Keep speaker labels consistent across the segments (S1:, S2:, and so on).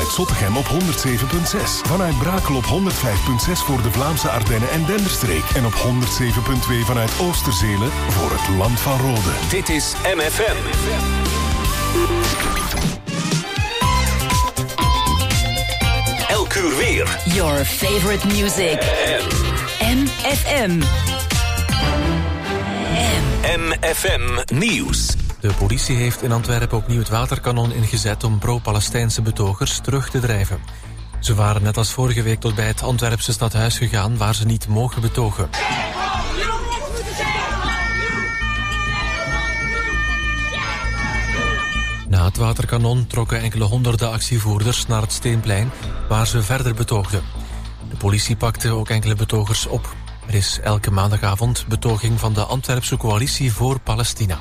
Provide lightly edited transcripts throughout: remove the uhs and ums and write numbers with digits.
S1: vanuit Zottegem op 107.6. Vanuit Brakel op 105.6 voor de Vlaamse Ardennen en Denderstreek. En op 107.2 vanuit Oosterzelen voor het Land van Rode.
S2: Dit is MFM. Elk uur weer.
S3: Your favorite music. MFM.
S2: MFM Nieuws.
S4: De politie heeft in Antwerpen opnieuw het waterkanon ingezet om pro-Palestijnse betogers terug te drijven. Ze waren net als vorige week tot bij het Antwerpse stadhuis gegaan waar ze niet mogen betogen. Na het waterkanon trokken enkele honderden actievoerders naar het Steenplein waar ze verder betoogden. De politie pakte ook enkele betogers op. Er is elke maandagavond betoging van de Antwerpse coalitie voor Palestina.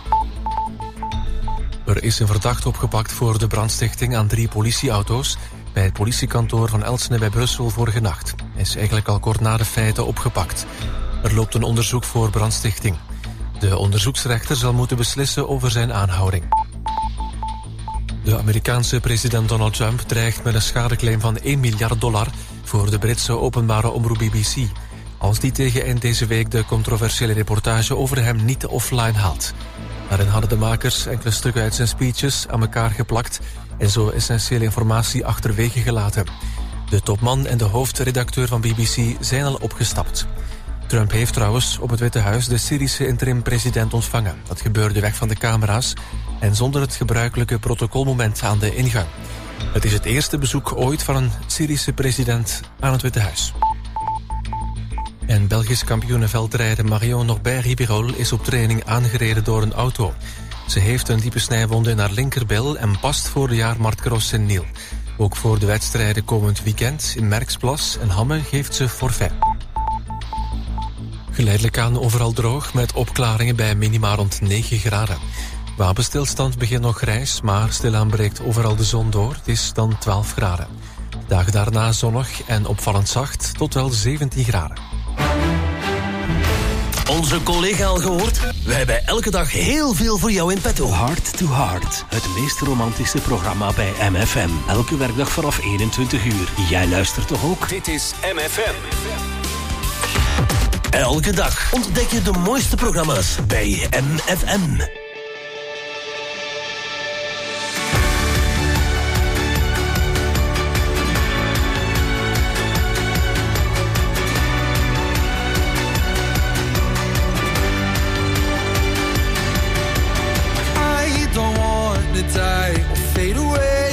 S4: Er is een verdachte opgepakt voor de brandstichting aan 3 politieauto's bij het politiekantoor van Elsene bij Brussel vorige nacht. Hij is eigenlijk al kort na de feiten opgepakt. Er loopt een onderzoek voor brandstichting. De onderzoeksrechter zal moeten beslissen over zijn aanhouding. De Amerikaanse president Donald Trump dreigt met een schadeclaim van $1 miljard voor de Britse openbare omroep BBC. Als die tegen eind deze week de controversiële reportage over hem niet offline haalt. Daarin hadden de makers enkele stukken uit zijn speeches aan elkaar geplakt en zo essentiële informatie achterwege gelaten. De topman en de hoofdredacteur van BBC zijn al opgestapt. Trump heeft trouwens op het Witte Huis de Syrische interim-president ontvangen. Dat gebeurde weg van de camera's en zonder het gebruikelijke protocolmoment aan de ingang. Het is het eerste bezoek ooit van een Syrische president aan het Witte Huis. En Belgisch kampioene veldrijder Marion Norbert-Ribirol is op training aangereden door een auto. Ze heeft een diepe snijwonde in haar linkerbil en past voor de jaarmarktcross in Niel. Ook voor de wedstrijden komend weekend in Merksplas en Hamme geeft ze forfait. Geleidelijk aan overal droog met opklaringen bij minima rond 9 graden. Wapenstilstand begint nog grijs, maar stilaan breekt overal de zon door. Het is dan 12 graden. Dagen daarna zonnig en opvallend zacht tot wel 17 graden.
S5: Onze collega al gehoord? Wij hebben elke dag heel veel voor jou in petto.
S6: Heart to Heart, het meest romantische programma bij MFM. Elke werkdag vanaf 21 uur. Jij luistert toch ook?
S2: Dit is MFM.
S5: Elke dag ontdek je de mooiste programma's bij MFM.
S7: Die or fade away.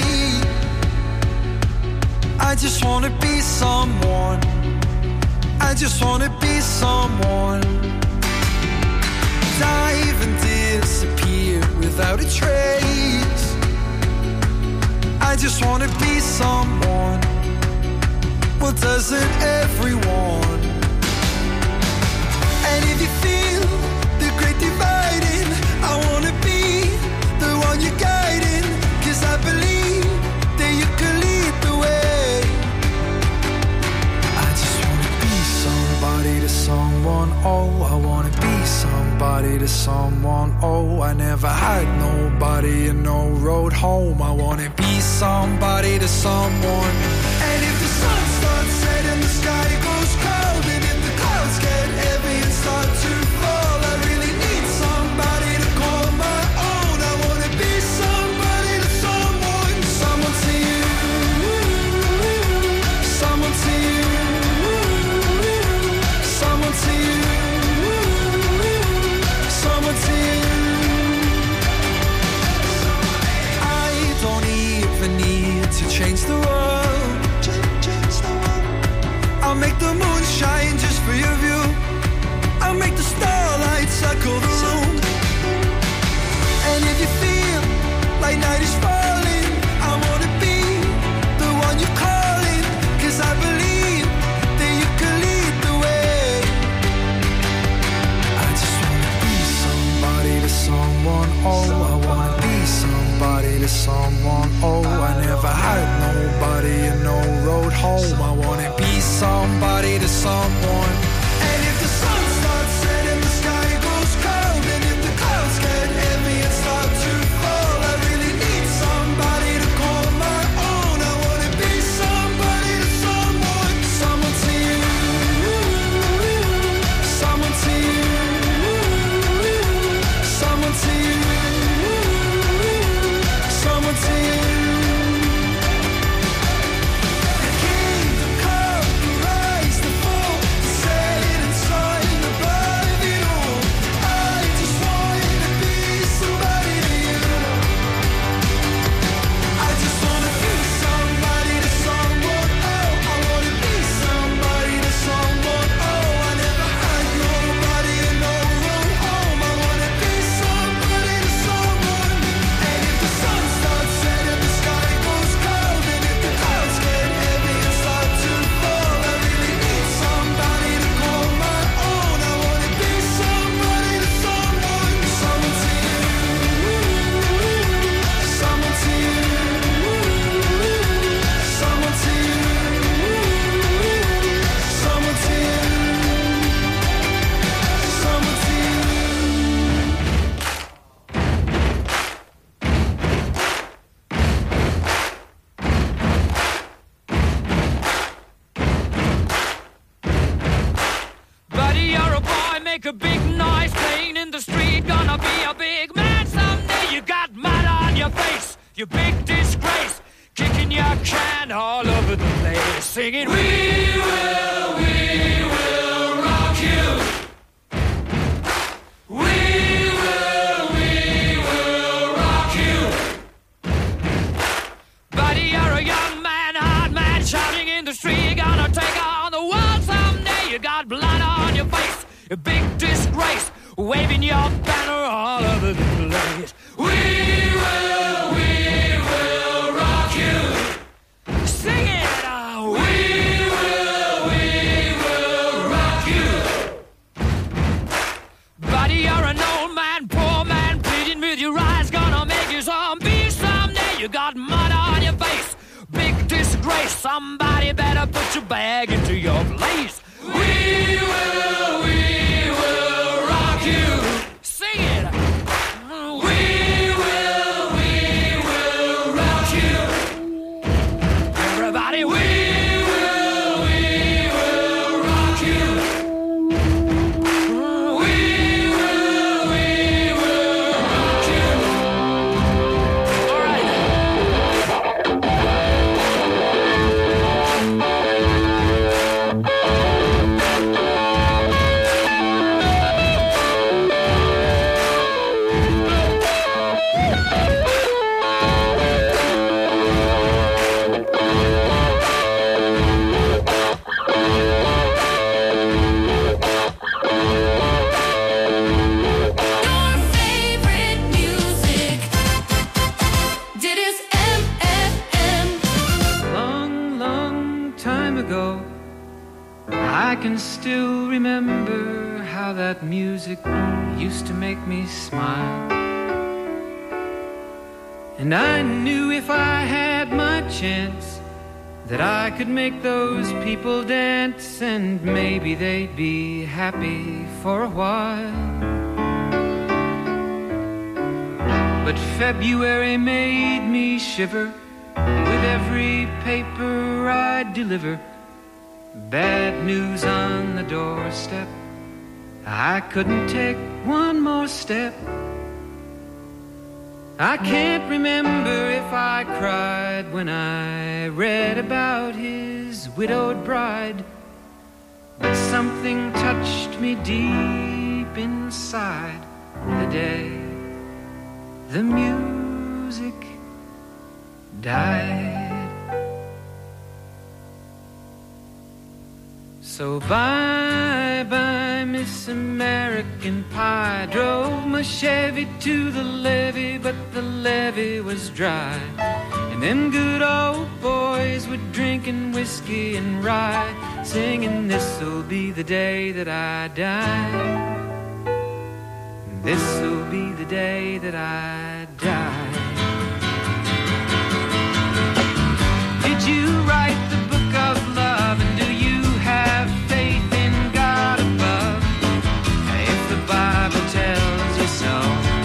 S7: I just wanna be someone. I just wanna be someone. Dive and disappear without a trace. I just wanna be someone. Well, doesn't everyone? And if you feel the great dividing, I wanna be the one you're guiding, 'cause I believe that you can lead the way. I just wanna be somebody to someone, oh, I wanna be somebody to someone, oh, I never had nobody and no road home, I wanna be somebody to someone. And if the sun starts setting, the sky goes cold, and if the clouds get heavy and start to fall, I really need somebody to call my own. I wanna be somebody to someone, someone to you, someone to you, someone to you, someone to you. I don't even need to change the world. I'll make the moon shine just for your view. I'll make the starlight circle the room. And if you feel like night is falling, I wanna be the one you're calling, 'cause I believe that you can lead the way. I just wanna be somebody to someone, oh, I wanna be somebody to someone, oh, I never had nobody and no road home, I wanna be somebody to someone. And if the sun starts setting, the sky goes cold, and if the clouds get heavy and start to fall, I really need somebody to call my own. I wanna be
S8: make a big noise playing in the street. Gonna be a big man someday. You got mud on your face, you big disgrace. Kicking your can all over the place, singing, we will rock you. We will rock you. Buddy, you're a young man, hard man, shouting in the street. You're gonna take on the world someday. You got blood on your face, a big disgrace, waving your banner all over the place. We will rock you. Sing it! We will rock you. Buddy, you're an old man, poor man, pleading with your eyes. Gonna make you zombie someday. You got mud on your face, big disgrace. Somebody better put your bag into your place. We will rock you. Sing it! We will rock you. Everybody, we will rock you. We will rock you. All right.
S9: Your favorite music. Dit is MFM.
S10: Long, long time ago, I can still remember how that music used to make me smile. And I knew if I had my chance that I could make those people dance, and maybe they'd be happy for a while. But February made me shiver with every paper I deliver. Bad news on the doorstep. I couldn't take one more step. I can't remember if I cried when I read about his widowed bride, but something touched me deep inside the day the music died. So bye-bye, Miss American Pie. Drove my Chevy to the levee, but the levee was dry. And them good old boys were drinking whiskey and rye, singing, this'll be the day that I die. This'll be the day that I die. Did you write the book of love, and do you have faith in God above? If the Bible tells you so.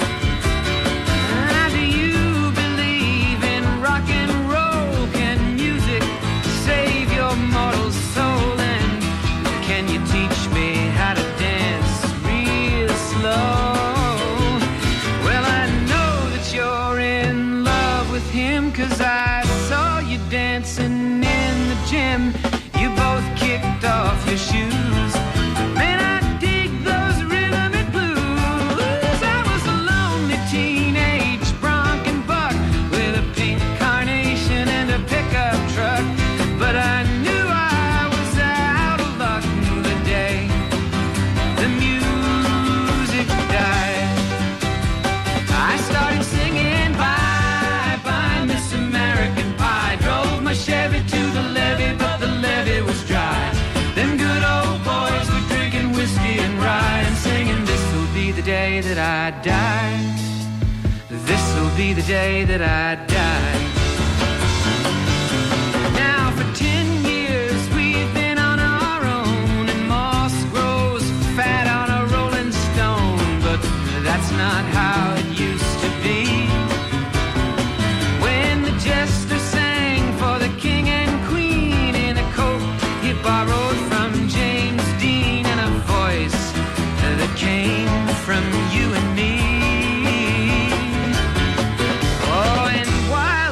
S10: Do you believe in rock and roll? Can music save your mortal soul? And can you teach me how to dance real slow? Well, I know that you're in love with him, 'cause I saw you dancing in the gym. You both kicked off your shoes. Man, I dig those rhythm and blues. I was a lonely teenage bronc and buck with a pink carnation and a pickup truck, but I knew I was out of luck the day the music died. I started singing bye-bye, Miss American Pie. Drove my Chevy to the levee, but the levee was dry. Them good old boys were drinking whiskey and rye and singing, this'll be the day that I die. This'll be the day that I die. Now for 10 years we've been on our own, and moss grows fat on a rolling stone, but that's not how it used to be. When the jester sang for the king and queen in a coat he borrowed from James Dean, and a voice that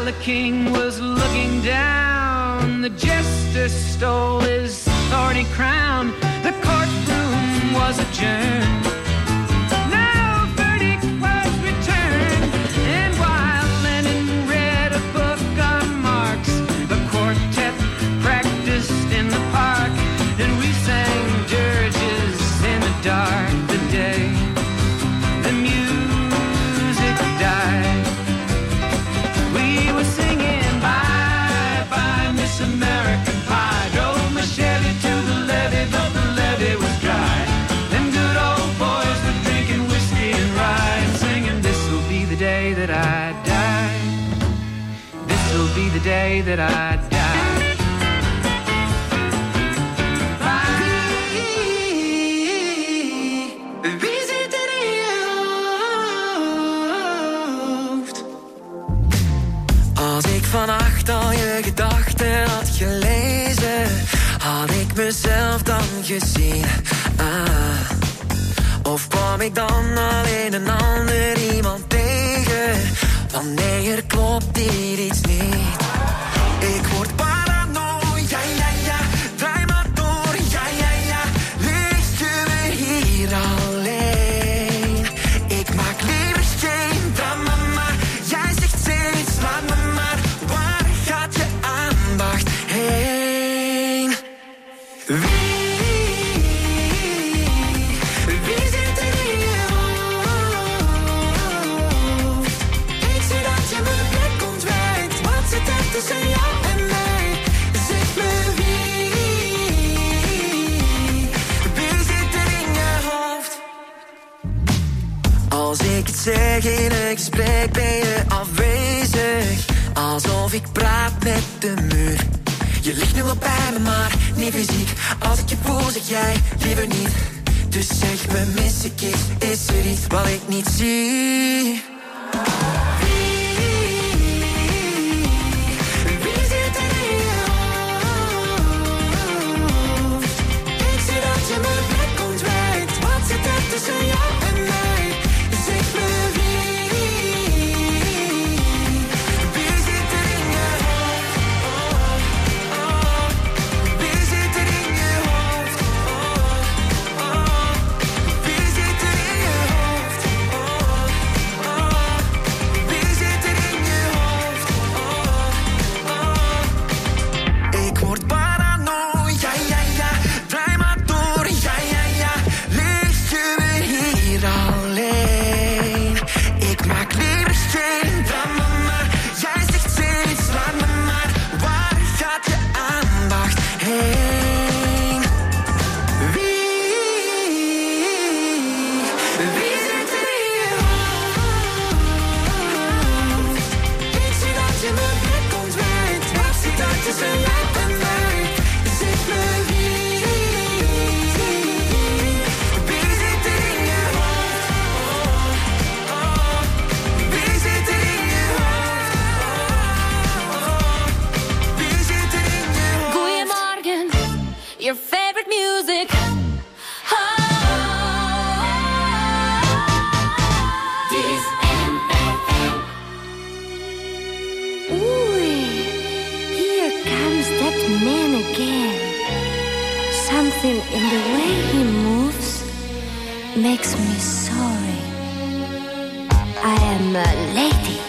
S10: the king was looking down, the jester stole his thorny crown. The courtroom was adjourned. No verdict was returned. And while Lenin read a book on Marx, the quartet practiced in the park, and we sang dirges in the dark. The day the music died, we were singing bye bye Miss American Pie. Drove my Chevy to the levee, but the levee was dry. Them good old boys were drinking whiskey and rye and singing, this'll be the day that I die. This'll be the day that I die. Wie zit er in je hoofd?
S11: Als ik vannacht al je gedachten had gelezen, had ik mezelf dan gezien. Of kwam ik dan alleen een ander iemand tegen? Want nee, er klopt hier iets niet. Ik word parano, ja, ja, ja. Draai maar door, ja, ja, ja. Ligt je me hier alleen? Ik maak liever geen drama, maar jij zegt steeds, laat me maar. Waar gaat je aandacht heen? Wie zit er in je hoofd? Ik zie dat je mijn blik ontwijkt. Wat zit er tussen jou en mij? Zeg me wie zit er in je hoofd? Als ik het zeg in een gesprek ben je afwezig. Alsof ik praat met de muur. Je ligt nu wel bij me, maar niet fysiek. Als ik je voel, zeg jij liever niet. Dus zeg me, mis ik iets? Is er iets wat ik niet zie? Wie zit er in je hoofd? Ik zie dat je mijn blik ontwijkt. Wat zit er tussen jou en mij? Zeg me wie zit er in je hoofd? Wie zit er in je hoofd? Wie zit er in je hoofd? Wie zit er in je hoofd? Ik word parano, ja, ja, ja. Draai maar door, ja, ja, ja. Ligt je me hier alleen? Ik maak liever geen drama, maar jij zegt steeds, laat me maar. Waar gaat je aandacht heen? Wie zit er in je hoofd? Ik zie dat je mijn blik ontwijkt. Wat zit er tussen jou en mij? Zeg me wie zit er in je hoofd? Wie zit er in je hoofd? Wie zit er in je hoofd?
S9: Goedemorgen, your favorite music. Dit is MFM. Oei, here comes that man again. Something in the way he moves makes me sorry. I am a lady.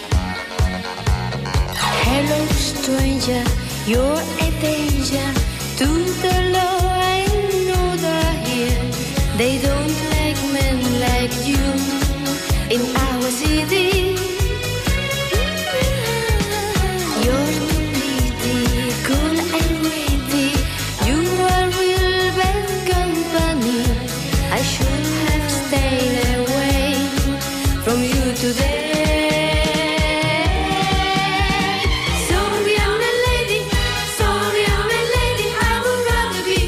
S9: Hello, stranger, you're a danger to the law. I know they're here. They don't like men like you in our city. You're too pretty, cool and witty. You are real bad company. I should have stayed away from you today. Sorry, I'm a lady. Sorry, I'm a lady. I would rather be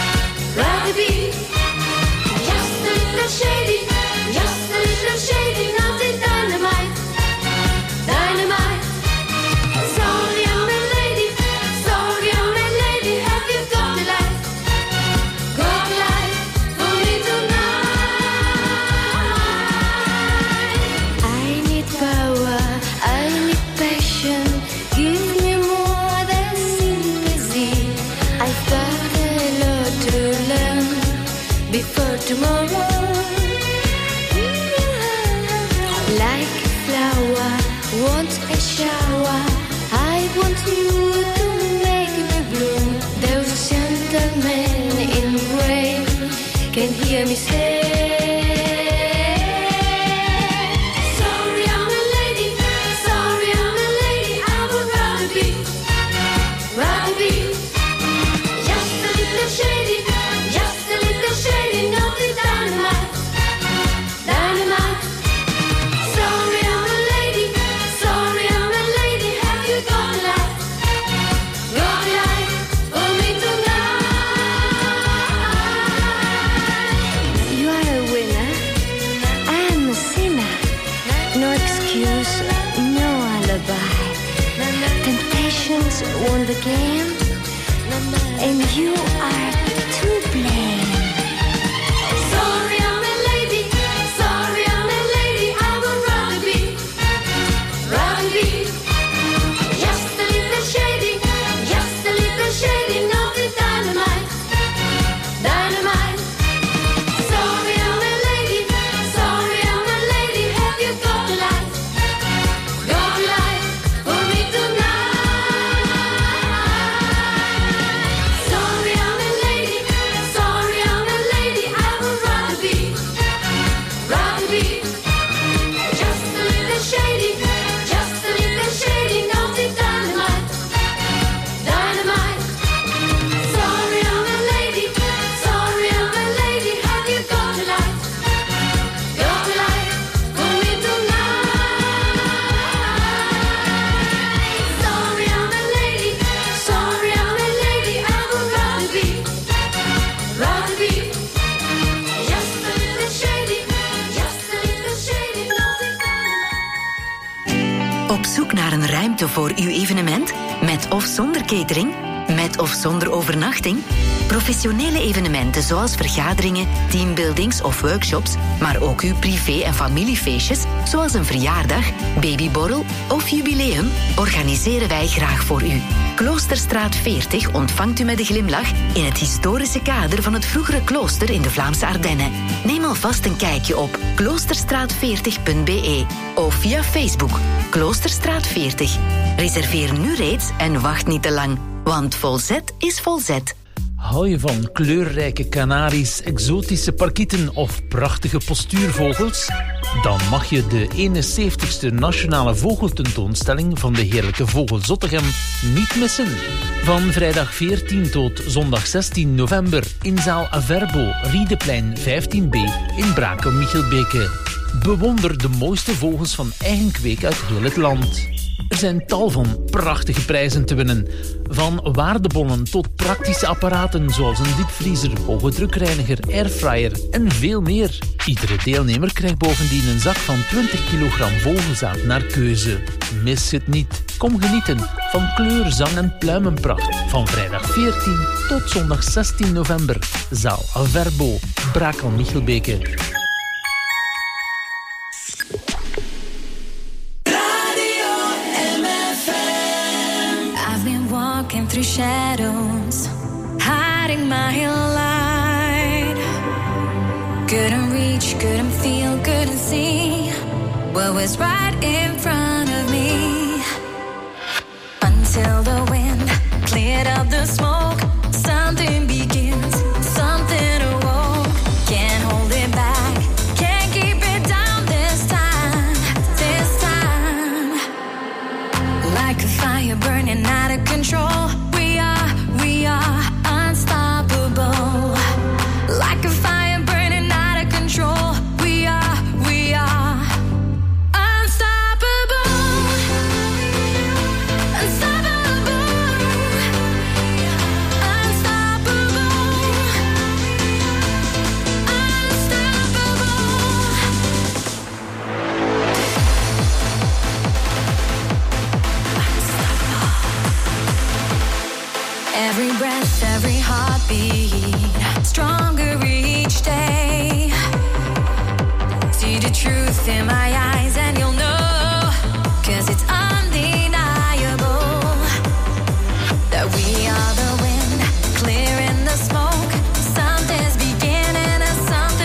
S9: just a little shady, just a little shady. tomorrow. Like a flower, want a shower. I want you to make me bloom. Those gentlemen in gray can hear me say, sorry I'm a lady, sorry I'm a lady. I would rather be just a little shady, naughty dynamite, dynamite. Sorry I'm a lady, sorry I'm a lady. Have you got a light for me tonight? You are a winner, I am a sinner. No excuse, no alibi. Temptations won the game, and you are to blame. Sorry I'm a lady, sorry I'm a lady. I would rather be just a little shady, naughty dynamite, dynamite. Sorry I'm a lady, sorry I'm a lady. Have you got a light for me tonight? Sorry I'm a lady, sorry I'm a lady. I would rather be just a little shady, naughty dynamite, dynamite. Sorry I'm a lady, sorry I'm a lady. Have you got a light for me tonight? Sorry I'm a lady, sorry I'm a lady. I would rather be just a little shady, naughty dynamite.
S3: Op zoek naar een ruimte voor uw evenement? Met of zonder catering? Met of zonder overnachting? Professionele evenementen zoals vergaderingen, teambuildings of workshops, maar ook uw privé- en familiefeestjes, zoals een verjaardag, babyborrel of jubileum, organiseren wij graag voor u. Kloosterstraat 40 ontvangt u met een glimlach in het historische kader van het vroegere klooster in de Vlaamse Ardennen. Neem alvast een kijkje op kloosterstraat40.be of via Facebook Kloosterstraat 40. Reserveer nu reeds en wacht niet te lang, want Volzet is Volzet.
S12: Hou je van kleurrijke kanaries, exotische parkieten of prachtige postuurvogels? Dan mag je de 71ste Nationale Vogeltentoonstelling van de Heerlijke Vogel Zottegem niet missen. Van vrijdag 14 tot zondag 16 november in zaal Averbo, Riedeplein 15b in Brakel-Michelbeke. Bewonder de mooiste vogels van eigen kweek uit heel het land. Er zijn tal van prachtige prijzen te winnen. Van waardebonnen tot praktische apparaten zoals een diepvriezer, hoge drukreiniger, airfryer en veel meer. Iedere deelnemer krijgt bovendien een zak van 20 kilogram vogelzaad naar keuze. Mis het niet. Kom genieten van kleur, zang en pluimenpracht. Van vrijdag 14 tot zondag 16 november. Zaal Averbo, Brakel-Michelbeke.
S13: Walking through shadows, hiding my light. Couldn't reach, couldn't feel, couldn't see what was right in front of me. Until the wind cleared up the smoke, something begins, something awoke. Can't hold it back, can't keep it down this time, this time. Like a fire burning out of control. We are unstoppable. Like a fire burning out of control. We are unstoppable. Unstoppable. Unstoppable. Every breath, every heartbeat, stronger each day. See the truth in my eyes and you'll know, 'cause it's undeniable that we are the wind, clearing the smoke. Something's beginning and something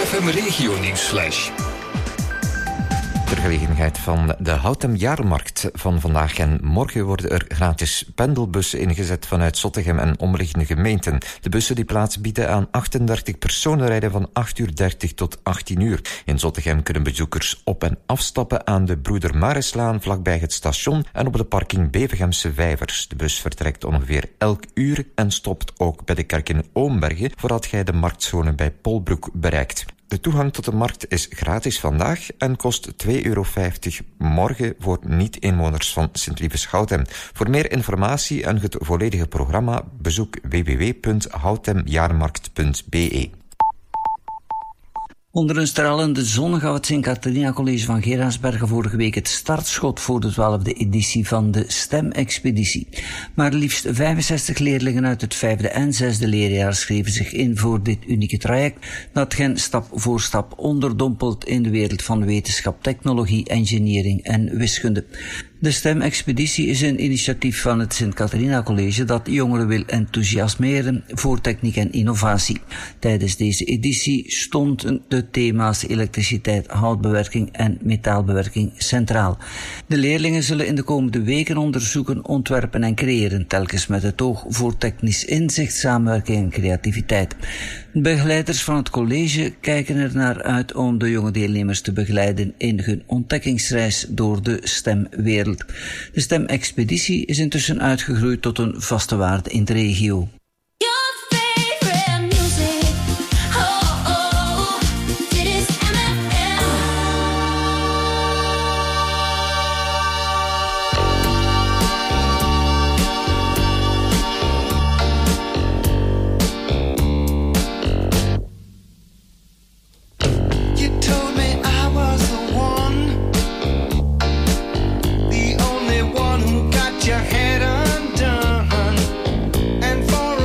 S14: FM Regio Nieuwsflash.
S15: Ter gelegenheid van de Houten Jaarmarkt van vandaag en morgen worden er gratis pendelbussen ingezet vanuit Zottegem en omliggende gemeenten. De bussen die plaats bieden aan 38 personen rijden van 8:30 tot 18:00. In Zottegem kunnen bezoekers op- en afstappen aan de Broeder Marislaan vlakbij het station en op de parking Bevegemse Vijvers. De bus vertrekt ongeveer elk uur en stopt ook bij de kerk in Oombergen voordat gij de marktzone bij Polbroek bereikt. De toegang tot de markt is gratis vandaag en kost €2,50 morgen voor niet-inwoners van Sint-Lieve-Schouten. Voor meer informatie en het volledige programma bezoek www.houtemjaarmarkt.be.
S16: Onder een stralende zon gaf het Sint-Catharina College van Geraardsbergen vorige week het startschot voor de 12e editie van de STEM-expeditie. Maar liefst 65 leerlingen uit het 5e en 6e leerjaar schreven zich in voor dit unieke traject dat hen stap voor stap onderdompelt in de wereld van wetenschap, technologie, engineering en wiskunde. De STEM-expeditie is een initiatief van het Sint-Catharina College dat jongeren wil enthousiasmeren voor techniek en innovatie. Tijdens deze editie stonden de thema's elektriciteit, houtbewerking en metaalbewerking centraal. De leerlingen zullen in de komende weken onderzoeken, ontwerpen en creëren, telkens met het oog voor technisch inzicht, samenwerking en creativiteit. Begeleiders van het college kijken er naar uit om de jonge deelnemers te begeleiden in hun ontdekkingsreis door de STEM-wereld. De STEM-expeditie is intussen uitgegroeid tot een vaste waarde in de regio.
S11: Your head undone, and for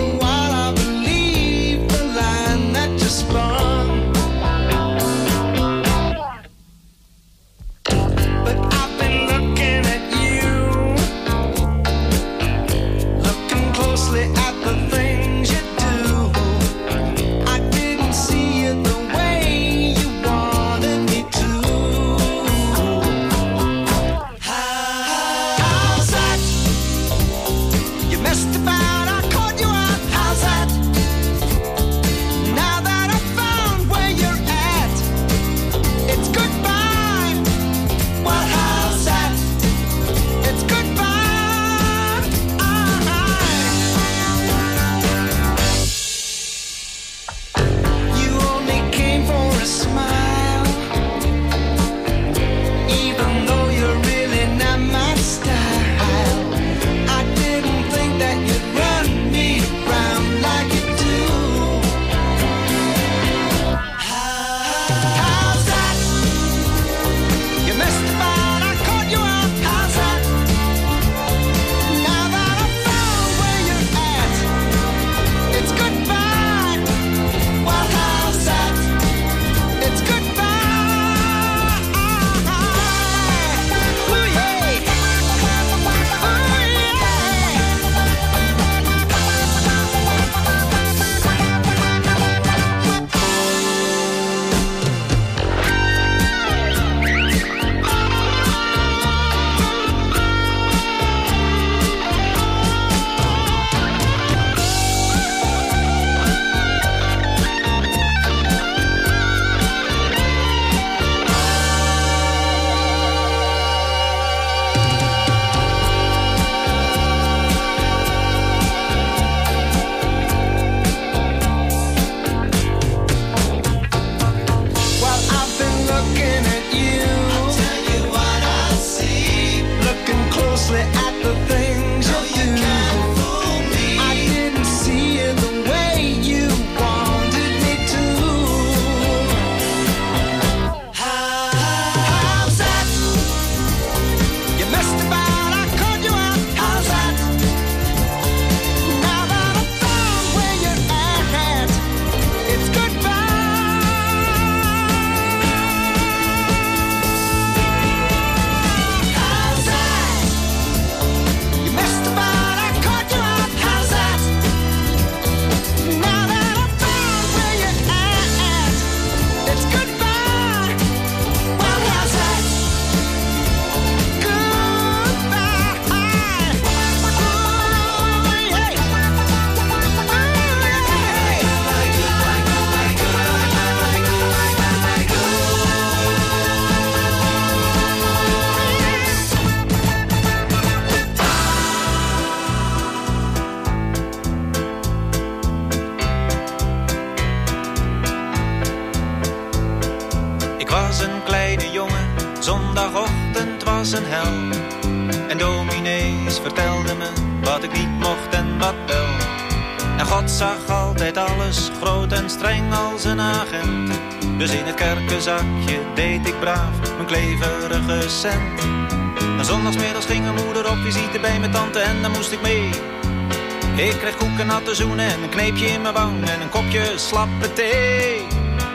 S14: zondagochtend was een hel. En dominees vertelden me wat ik niet mocht en wat wel. En God zag altijd alles, groot en streng als een agent. Dus in het kerkenzakje deed ik braaf mijn kleverige cent. En zondagsmiddags ging mijn moeder op visite bij mijn tante en dan moest ik mee. Ik kreeg koeken, natte zoenen en een kneepje in mijn wang en een kopje slappe thee.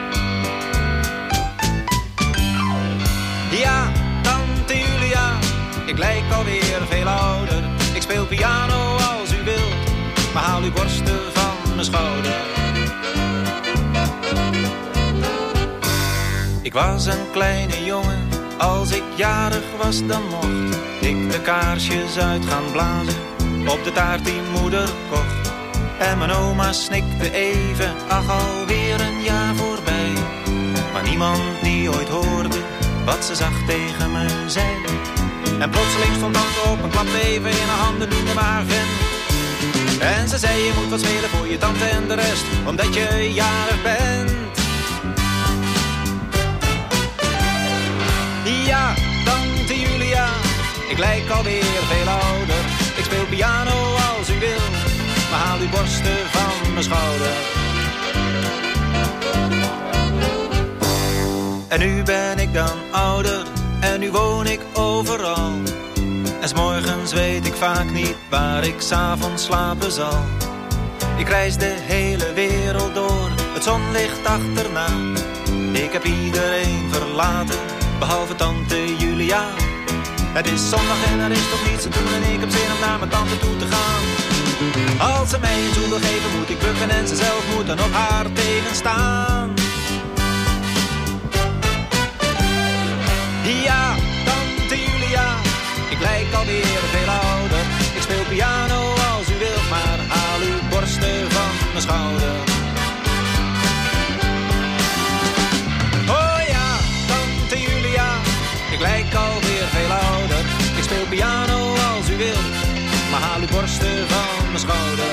S14: Ja, tante Julia, ik lijk alweer veel ouder. Ik speel piano als u wilt, maar haal uw borsten van mijn schouder. Ik was een kleine jongen, als ik jarig was dan mocht ik de kaarsjes uit gaan blazen op de taart die moeder kocht. En mijn oma snikte even, ach alweer een jaar voorbij. Maar niemand die ooit hoorde wat ze zacht tegen me zei. En plotseling stond tante op en klapte even in haar handen, noemde me haar vent. En ze zei je moet wat spelen voor je tante en de rest, omdat je jarig bent. Ja, tante Julia, ik lijk alweer veel ouder. Ik speel piano als u wil, maar haal uw borsten van mijn schouder. En nu ben ik dan ouder, en nu woon ik overal. En 's morgens weet ik vaak niet waar ik 's avonds slapen zal. Ik reis de hele wereld door, het zonlicht achterna. Ik heb iedereen verlaten, behalve tante Julia. Het is zondag en er is toch niets te doen en ik heb zin om naar mijn tante toe te gaan. Als ze mij een zoen wil geven moet ik bukken en ze zelf moet dan op haar tegenstaan. Ja, tante Julia, ik lijk alweer veel ouder. Ik speel piano als u wilt, maar haal uw borsten van mijn schouder. Oh ja, tante Julia, ik lijk alweer veel ouder. Ik speel piano als u wilt, maar haal uw borsten van mijn schouder.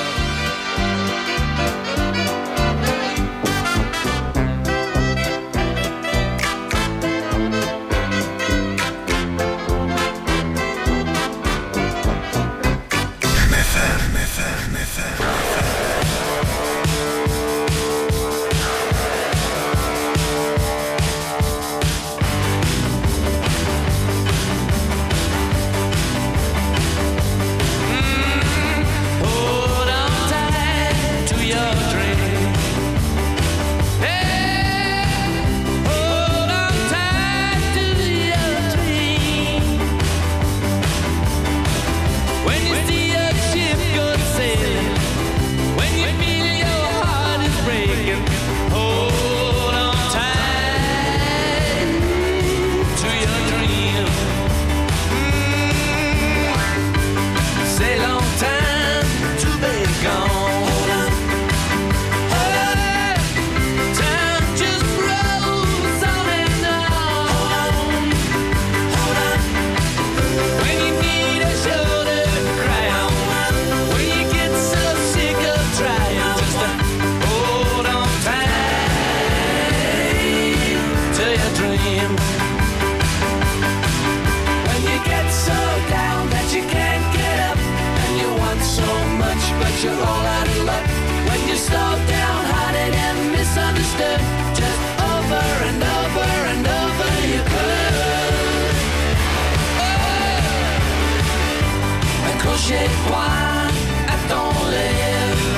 S11: Accroche-toi à ton rêve.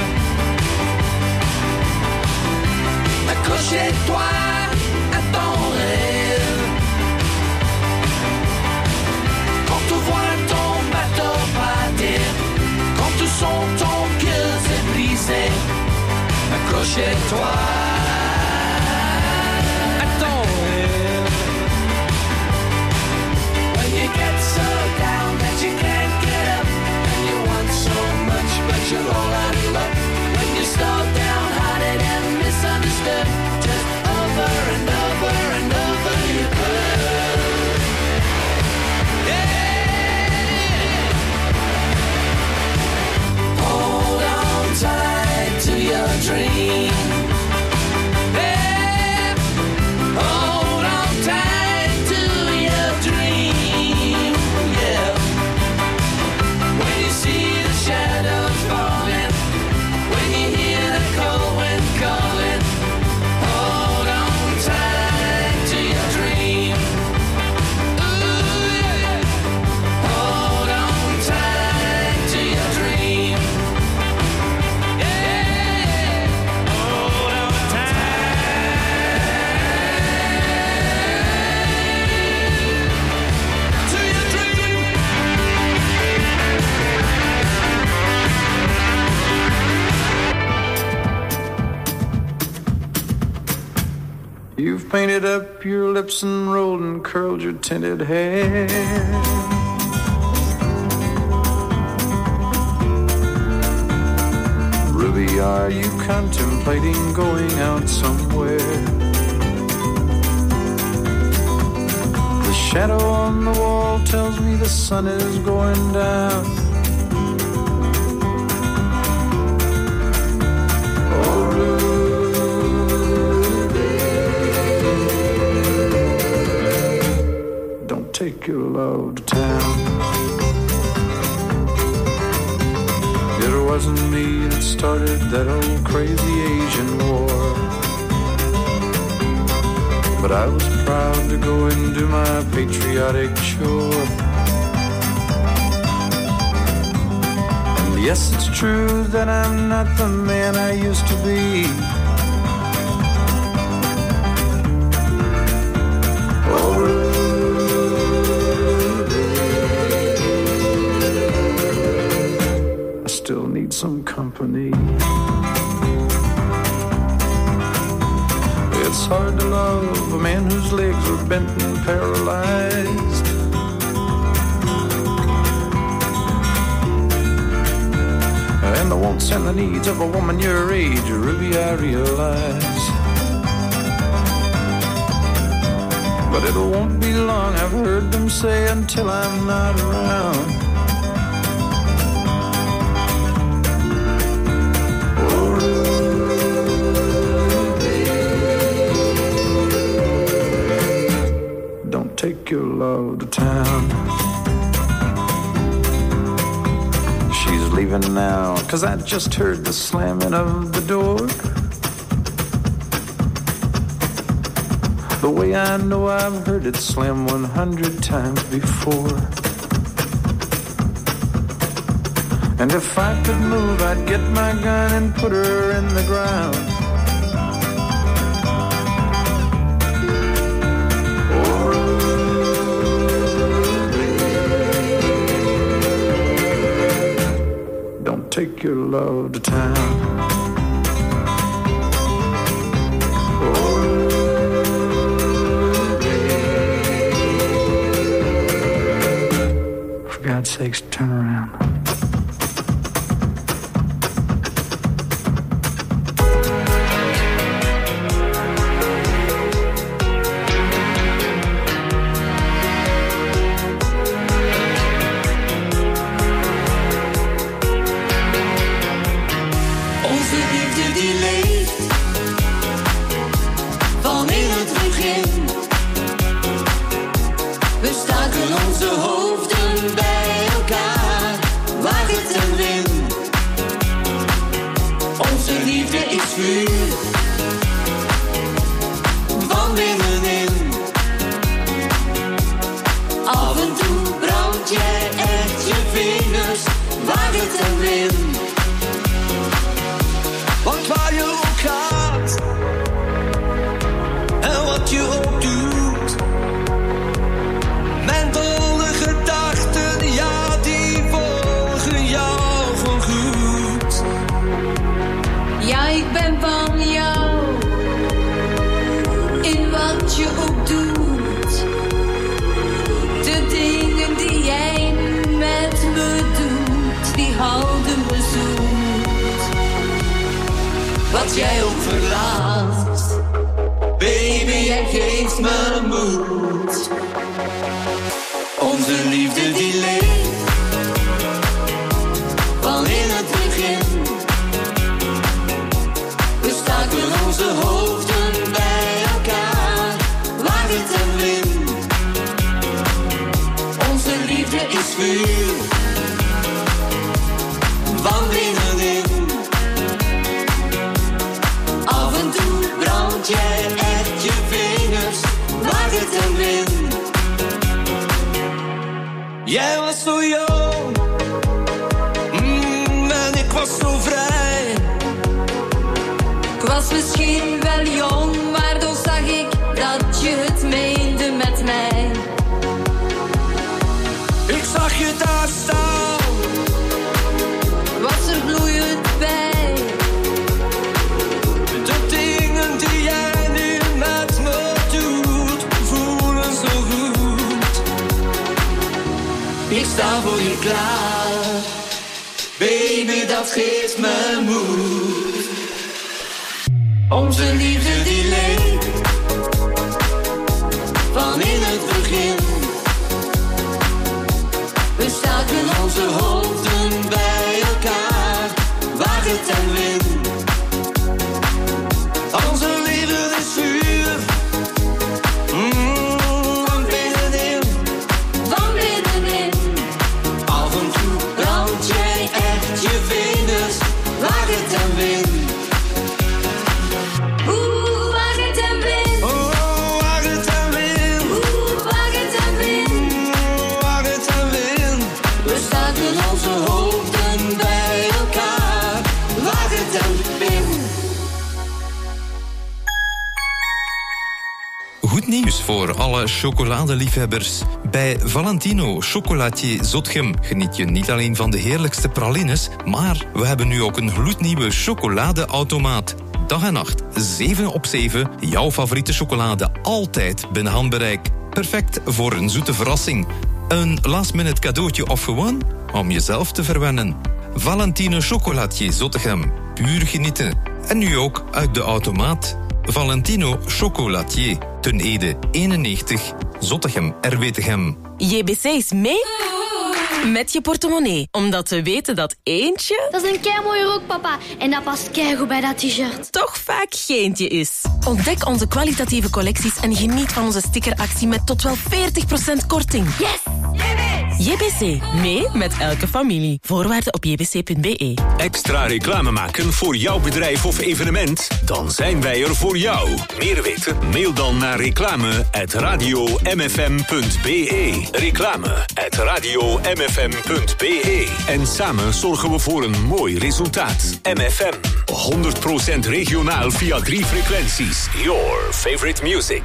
S11: Accroche-toi à ton rêve. Quand tu vois ton bateau partir, quand tu sens ton cœur se briser, accroche-toi à ton rêve. When you get so down that you can't get up, and you want so much but you're all out of luck, when you're so downhearted and misunderstood, just over and over and over you could. Yeah. Hold on tight to your dream.
S7: You've painted up your lips and rolled and curled your tinted hair. Ruby, are you contemplating going out somewhere? The shadow on the wall tells me the sun is going down. Oh, Ruby, don't take your love to town. It wasn't me that started that old crazy Asian war, but I was proud to go and do my patriotic chore. And yes, it's true that I'm not the man I used to be. Oh, Ruby, I still need some company. It's hard to love a man whose legs are bent and paralyzed. And the wants and the needs of a woman your age, Ruby, I realize. But it won't be long, I've heard them say, until I'm not around. Take your love to town. She's leaving now, 'cause I just heard the slamming of the door. The way I know I've heard it slam 100 times before. And if I could move, I'd get my gun and put her in the ground. Take your love to town. Oh, for God's sakes, turn around.
S17: Van binnenin. Af en toe brand jij echt je vingers, waait en wind. Want waar je ook gaat en wat je ook doet, mijn dolle gedachten, ja, die volgen jou voorgoed. Ja, ik ben van jou, in wat je ook doet. De dingen die jij met me doet, die houden me zoet. Wat jij ook verlaat, baby, jij geeft me moed. Onze liefde die leeft, van in het begin. We staken onze hoofden bij elkaar, waait en wind. Onze liefde is vuur, van binnenin. Af en toe brand jij echt je vingers, waait en wind. Jij was zo jong, en ik was zo vrij. Ik was misschien wel jong, maar toch zag ik dat je het meende met mij. Ik zag je daar staan, was er gloeiend bij. De dingen die jij nu met me
S11: sta voor je klaar. Baby, dat geeft me moed. Onze liefde die leeft van in het begin. We staken onze hoofden bij elkaar, waag het en win. Onze liefde is vuur, van binnenin, van binnenin. Af en toe brand jij echt je vingers, waag het en win. Waag het en win. Oh, waag het en win. Waag het en win. Waag het en win. We staken onze hoofden bij elkaar, waag het en win.
S18: Goed nieuws voor alle chocoladeliefhebbers. Bij Valentino Chocolatier Zottegem geniet je niet alleen van de heerlijkste pralines, maar we hebben nu ook een gloednieuwe chocoladeautomaat. Dag en nacht, 7 op 7, jouw favoriete chocolade altijd binnen handbereik. Perfect voor een zoete verrassing. Een last-minute cadeautje of gewoon om jezelf te verwennen. Valentino Chocolatier Zottegem, puur genieten. En nu ook uit de automaat. Valentino Chocolatier, Ten Ede 91, Zottegem, Erwetegem.
S19: JBC is mee met je portemonnee. Omdat we weten dat eentje...
S9: Dat is een keimooie rok, papa. En dat past keigoed bij dat t-shirt.
S19: Toch vaak geentje is. Ontdek onze kwalitatieve collecties en geniet van onze stickeractie met tot wel 40% korting.
S9: Yes!
S19: JBC, mee met elke familie. Voorwaarden op jbc.be.
S2: Extra reclame maken voor jouw bedrijf of evenement? Dan zijn wij er voor jou. Meer weten? Mail dan naar reclame@radiomfm.be. Reclame@radiomfm.be. En samen zorgen we voor een mooi resultaat. MFM, 100% regionaal via 3 frequenties. Your favorite music.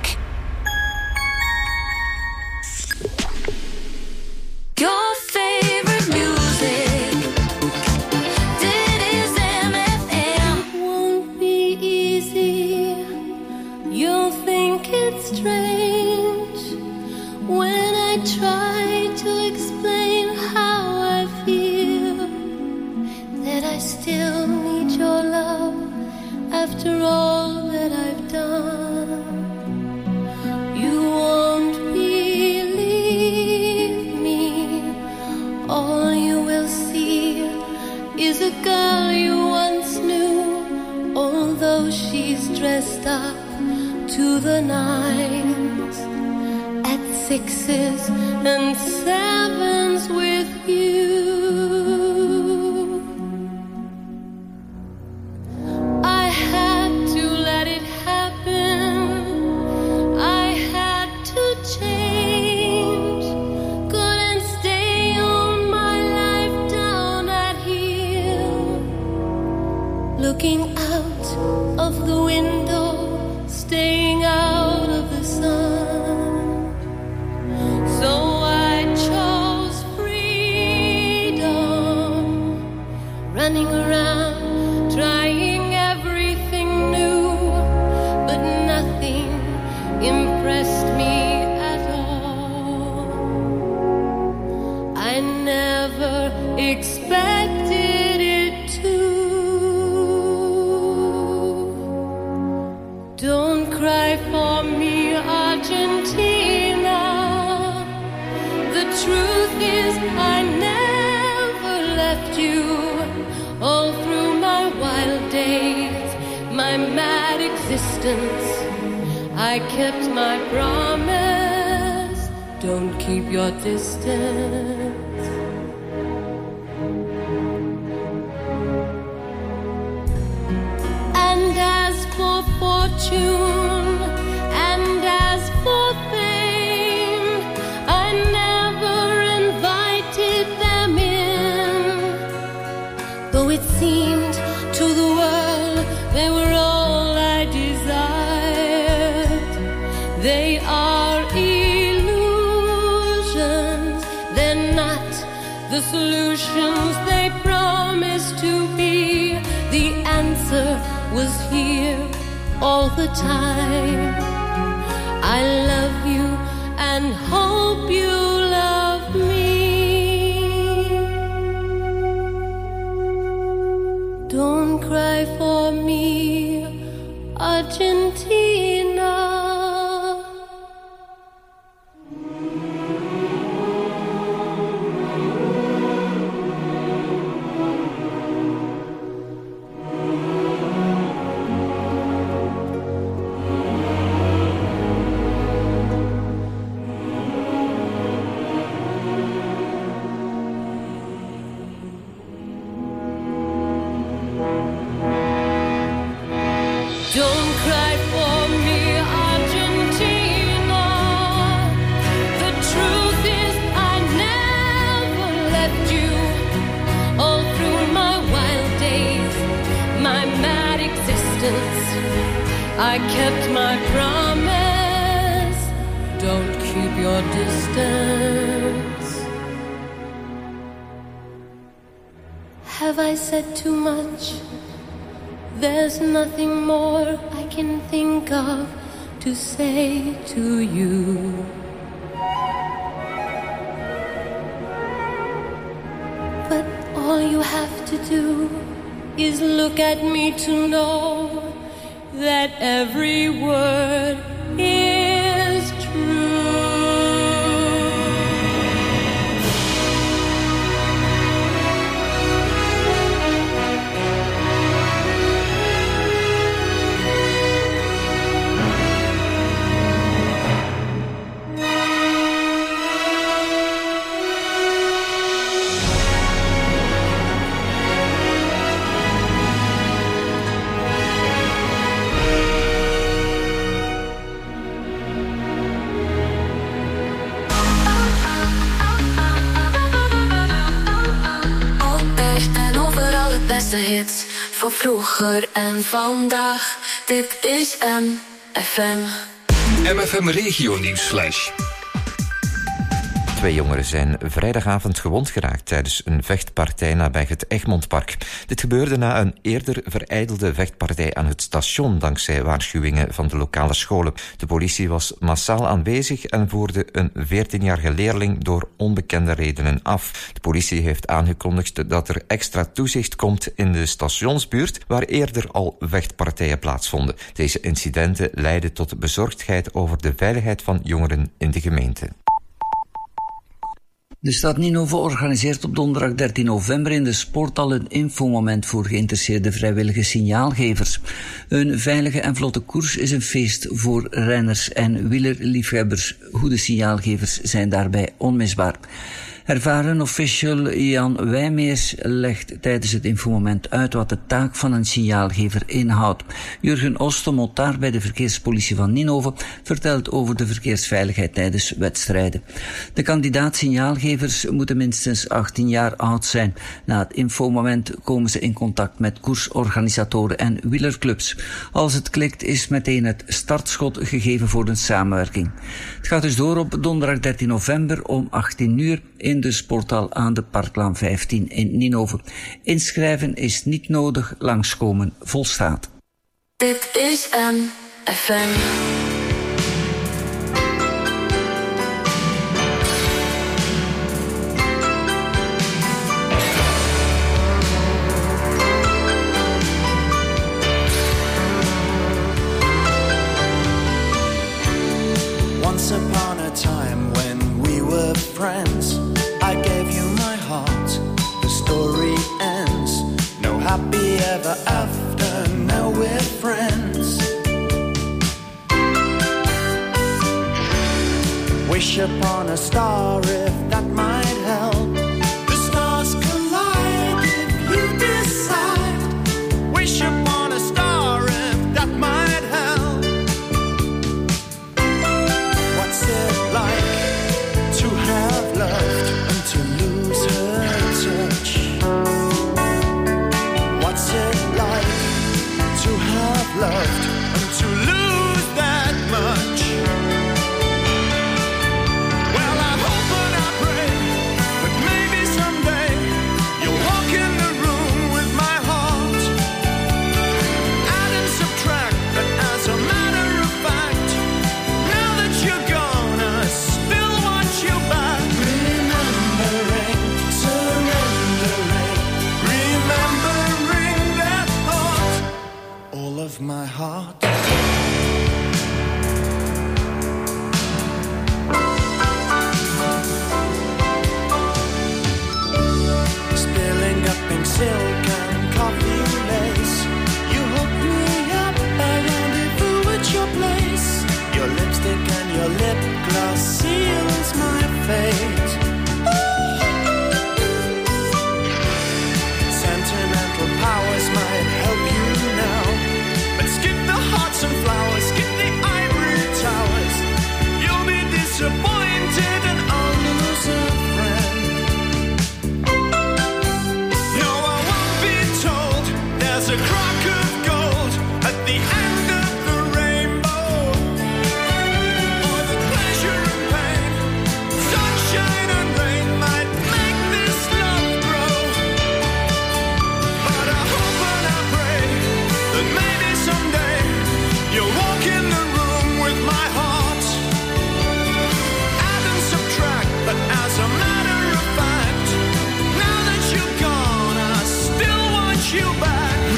S17: Your favorite music. Dit is MFM.
S9: Won't be easy. You'll think it's strange when I try to explain how I feel. That I still need your love after all that I've done. You won't believe me. All you will see is a girl you once knew, although she's dressed up to the nines, at 6s and 7s with you. I had to let it happen. I had to change. Couldn't stay on my life down at heel. Looking out of the window, staying out of the sun. So I chose freedom, running around, trying everything new, but nothing impressed me at all. I never expected it to. Don't cry for me, Argentina. The truth is I never left you. All through my wild days, my mad existence, I kept my promise. Don't keep your distance. And as for fortune, and as for fame, I never invited them in. Though it seemed to the world they were all I desired. They are illusions, they're not the solutions they promised to be. The answer was here all the time. I love you and hope you love me. cry for me, Argentina. Don't cry for me, Argentina. The truth is I never left you. All through my wild days, my mad existence, I kept my promise. Don't keep your distance. Have I said too much? There's nothing more I can think of to say to you. But all you have to do is look at me to know that every word is true.
S17: Beste hits van vroeger en vandaag. Dit is MFM.
S2: MFM Regio Nieuwsflash.
S15: 2 jongeren zijn vrijdagavond gewond geraakt tijdens een vechtpartij nabij het Egmondpark. Dit gebeurde na een eerder verijdelde vechtpartij aan het station dankzij waarschuwingen van de lokale scholen. De politie was massaal aanwezig en voerde een 14-jarige leerling door onbekende redenen af. De politie heeft aangekondigd dat er extra toezicht komt in de stationsbuurt waar eerder al vechtpartijen plaatsvonden. Deze incidenten leidden tot bezorgdheid over de veiligheid van jongeren in de gemeente.
S16: De stad Ninove organiseert op donderdag 13 november in de sporthal een infomoment voor geïnteresseerde vrijwillige signaalgevers. Een veilige en vlotte koers is een feest voor renners en wielerliefhebbers. Goede signaalgevers zijn daarbij onmisbaar. Ervaren official Jan Wijmeers legt tijdens het infomoment uit wat de taak van een signaalgever inhoudt. Jurgen Ostemotaar bij de verkeerspolitie van Ninove vertelt over de verkeersveiligheid tijdens wedstrijden. De kandidaat-signaalgevers moeten minstens 18 jaar oud zijn. Na het infomoment komen ze in contact met koersorganisatoren en wielerclubs. Als het klikt is meteen het startschot gegeven voor een samenwerking. Het gaat dus door op donderdag 13 november om 18 uur in de sporthal aan de Parklaan 15 in Ninove. Inschrijven is niet nodig, langskomen volstaat.
S17: Dit is MFM.
S20: Once upon a time when we were friends, I gave you my heart, the story ends. No happy ever after, now we're friends. Wish upon a star if that might help. The stars collide if you decide. Wish upon a star if that might help. What's it like to have loved and to lose her touch? What's it like to have loved and to lose that much? Well, I hope and I pray Silk and coffee lace. You hook me up, I rendezvous at your place. Your lipstick and your lip gloss seals my fate. Sentimental powers might help you now, but skip the hearts and flowers, skip the ivory towers. You'll be disappointed and I'll lose a friend. There's a crock of gold at the end of the rainbow. For the pleasure and pain, sunshine and rain might make this love grow. But I hope and I pray that maybe someday you'll walk in the room with my heart. Add and subtract, but as a matter of fact, now that you're gone, I still want you back.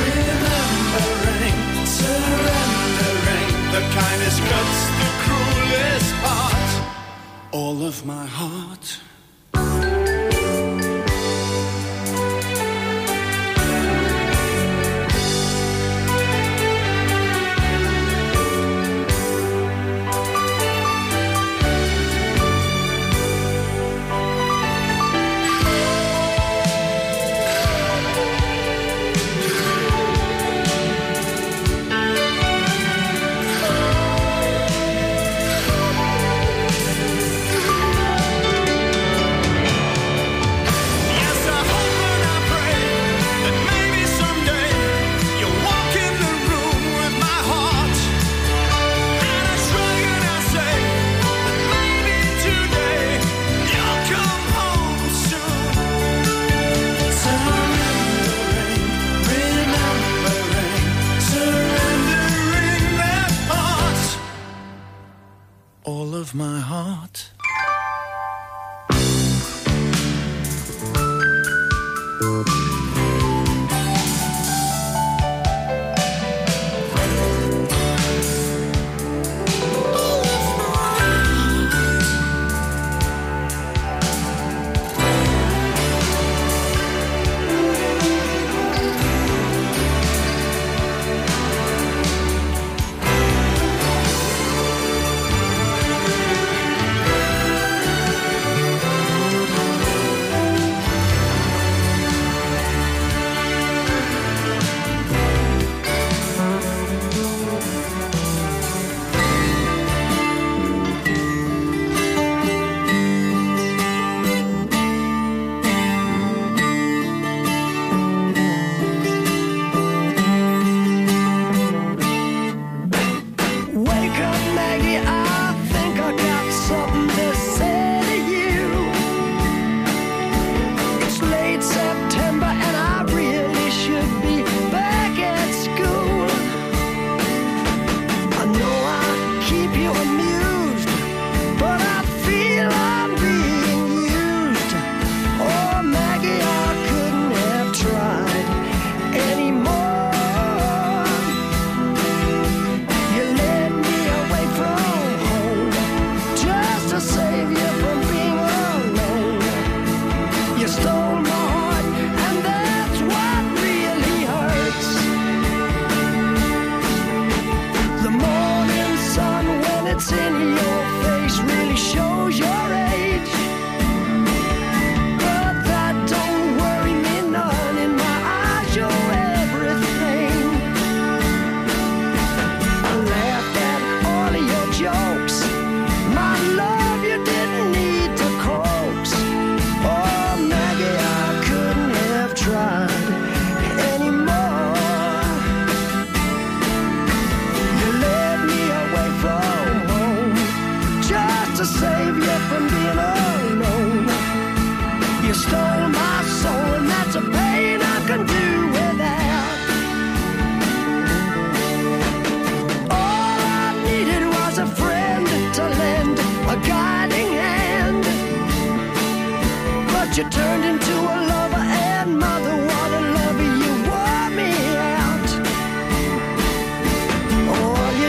S20: Surrendering, the kindest cuts the cruelest part. All of my heart. Of my heart. You turned into a lover and mother, what a lover, you wore me out. All you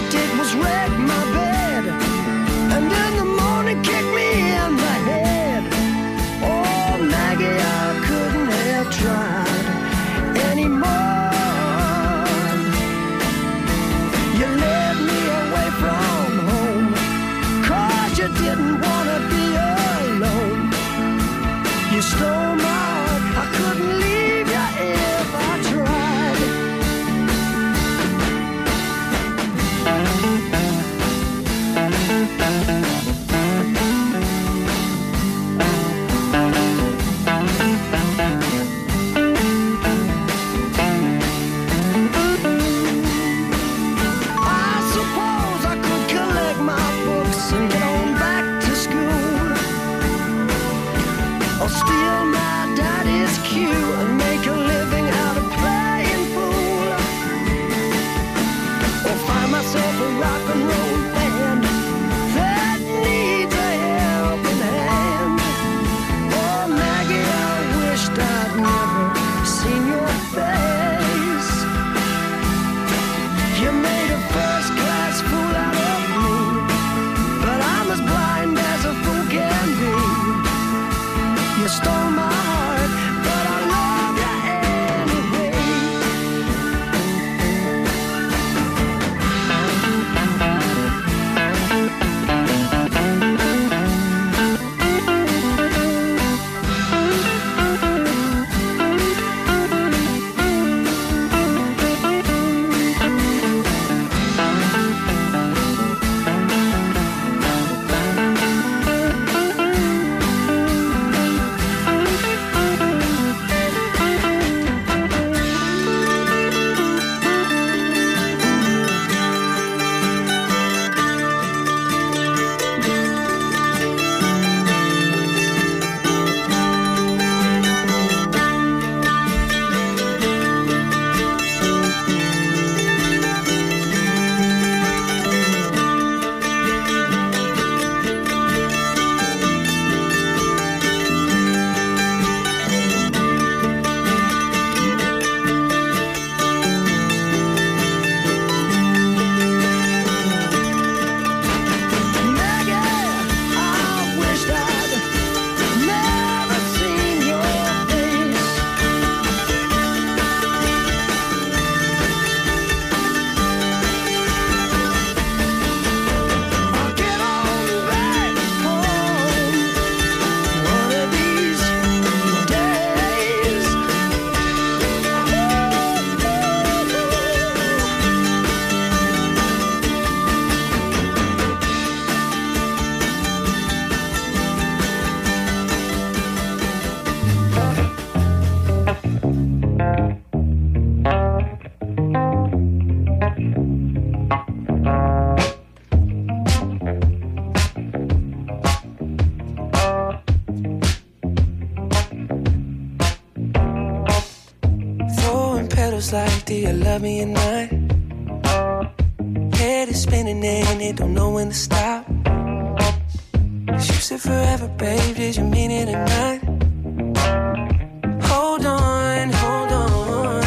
S21: and roll band that needs a helping hand. Oh, Maggie, I wished I'd never seen your face. You made a first-class fool out of me, but I'm as blind as a fool can be. You stole my heart, but I love you anyway.
S22: Like, do you love me or not? Head is spinning and it don't know when to stop. You said forever, babe, did you mean it or not? Hold on, hold on.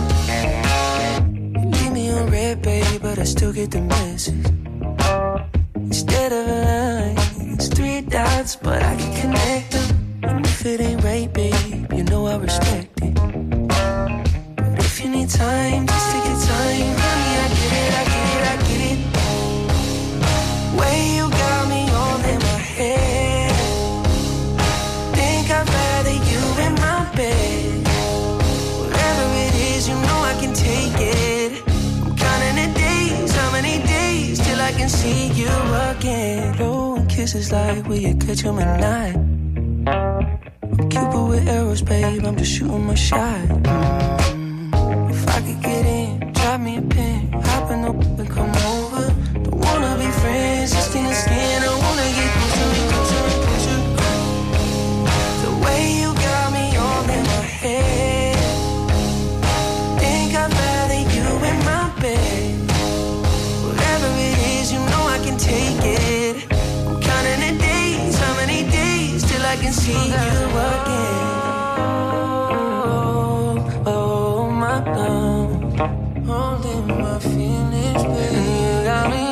S22: You leave me on red, babe, but I still get the message. Instead of a line, it's 3 dots, but I can connect them. And if it ain't right, babe, you know I respect it. If you need time, just take your time. Honey, I get it, I get it, I get it. Way you got me all in my head. Think I'd rather you in my bed. Whatever it is, you know I can take it. I'm counting the days, how many days till I can see you again. Blowing kisses like, will you catch 'em at night? I'm Cupid with arrows, babe, I'm just shooting my shot. If I could get in, drop me a pin, hop in the and come over. Don't wanna be friends, just in the skin. I wanna get closer, closer, closer. The way you got me all in my head. Think I'd rather you in my bed. Whatever it is, you know I can take it. I'm counting the days, how many days till I can see you again. Holding my feelings, baby. You got me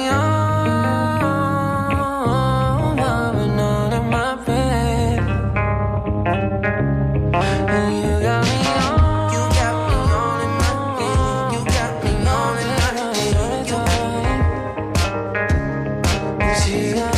S22: on, loving all in my bed. And you got me on, you got me on in my head. You got me on in my head. You got